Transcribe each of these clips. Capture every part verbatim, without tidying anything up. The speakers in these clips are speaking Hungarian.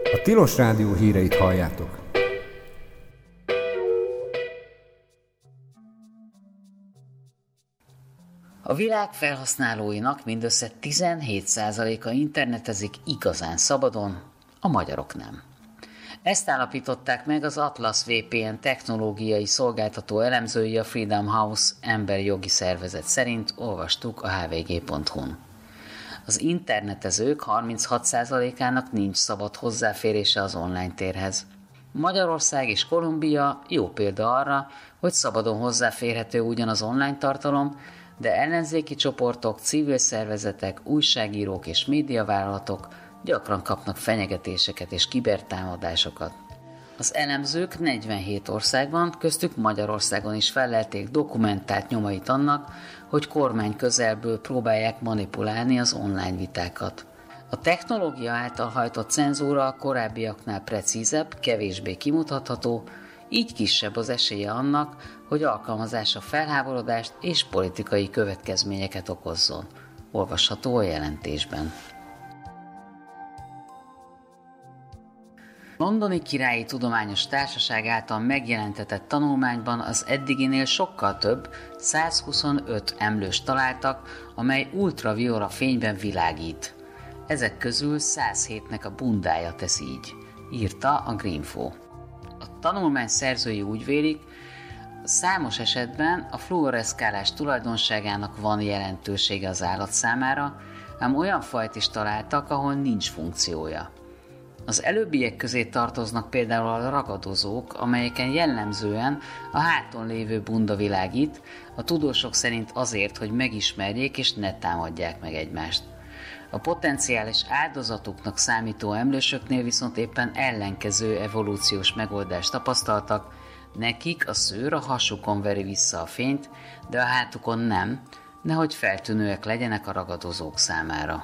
A Tilos Rádió híreit halljátok. A világ felhasználóinak mindössze tizenhét százaléka internetezik igazán szabadon, a magyarok nem. Ezt állapították meg az Atlas vé pé en technológiai szolgáltató elemzői a Freedom House emberi jogi szervezet szerint, olvastuk a há vé gé pont hu-n. Az internetezők harminchat százalékának nincs szabad hozzáférése az online térhez. Magyarország és Kolumbia jó példa arra, hogy szabadon hozzáférhető ugyan az online tartalom, de ellenzéki csoportok, civil szervezetek, újságírók és médiavállalatok gyakran kapnak fenyegetéseket és kibertámadásokat. Az elemzők negyvenhét országban, köztük Magyarországon is fellelték dokumentált nyomait annak, hogy kormány közelből próbálják manipulálni az online vitákat. A technológia által hajtott cenzúra a korábbiaknál precízebb, kevésbé kimutatható, így kisebb az esélye annak, hogy alkalmazása felháborodást és politikai következményeket okozzon. Olvasható a jelentésben. Londoni Királyi Tudományos Társaság által megjelentetett tanulmányban az eddiginél sokkal több, százhuszonöt emlőst találtak, amely ultraviola fényben világít. Ezek közül százhétnek a bundája tesz így, írta a Greenfo. A tanulmány szerzői úgy vélik, számos esetben a fluoreszkálás tulajdonságának van jelentősége az állat számára, ám olyan fajt is találtak, ahol nincs funkciója. Az előbbiek közé tartoznak például a ragadozók, amelyeken jellemzően a háton lévő bunda világít, a tudósok szerint azért, hogy megismerjék és ne támadják meg egymást. A potenciális áldozatuknak számító emlősöknél viszont éppen ellenkező evolúciós megoldást tapasztaltak, nekik a szőr a hasukon veri vissza a fényt, de a hátukon nem, nehogy feltűnőek legyenek a ragadozók számára.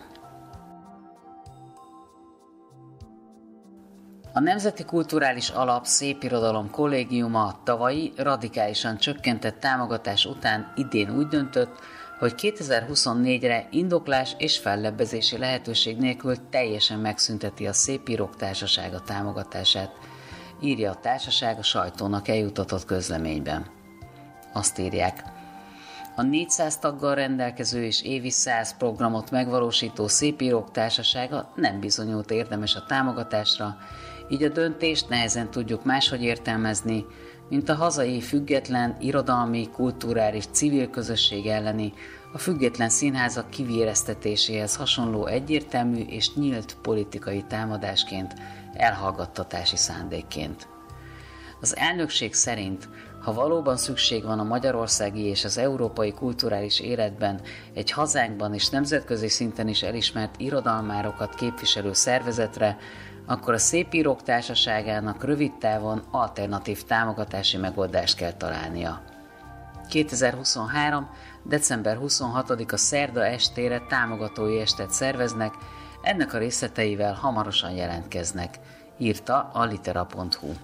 A Nemzeti Kulturális Alap Szépirodalom Kollégiuma a tavalyi radikálisan csökkentett támogatás után idén úgy döntött, hogy kétezer-huszonnégyre indoklás és fellebbezési lehetőség nélkül teljesen megszünteti a Szépírók Társasága támogatását, írja a társaság a sajtónak eljutatott közleményben. Azt írják: a négyszáz taggal rendelkező és évi száz programot megvalósító Szépírók Társasága nem bizonyult érdemes a támogatásra, így a döntést nehezen tudjuk máshogy értelmezni, mint a hazai független, irodalmi, kulturális, civil közösség elleni, a független színházak kivéreztetéséhez hasonló egyértelmű és nyílt politikai támadásként, elhallgattatási szándékként. Az elnökség szerint, ha valóban szükség van a magyarországi és az európai kulturális életben egy hazánkban és nemzetközi szinten is elismert irodalmárokat képviselő szervezetre, akkor a Szépírók Társaságának rövid távon alternatív támogatási megoldást kell találnia. kétezer-huszonhárom. december huszonhatodika szerda estére támogatói estet szerveznek, ennek a részleteivel hamarosan jelentkeznek, írta a litera pont hu.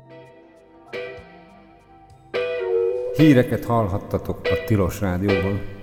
Híreket hallhattatok a Tilos Rádióban.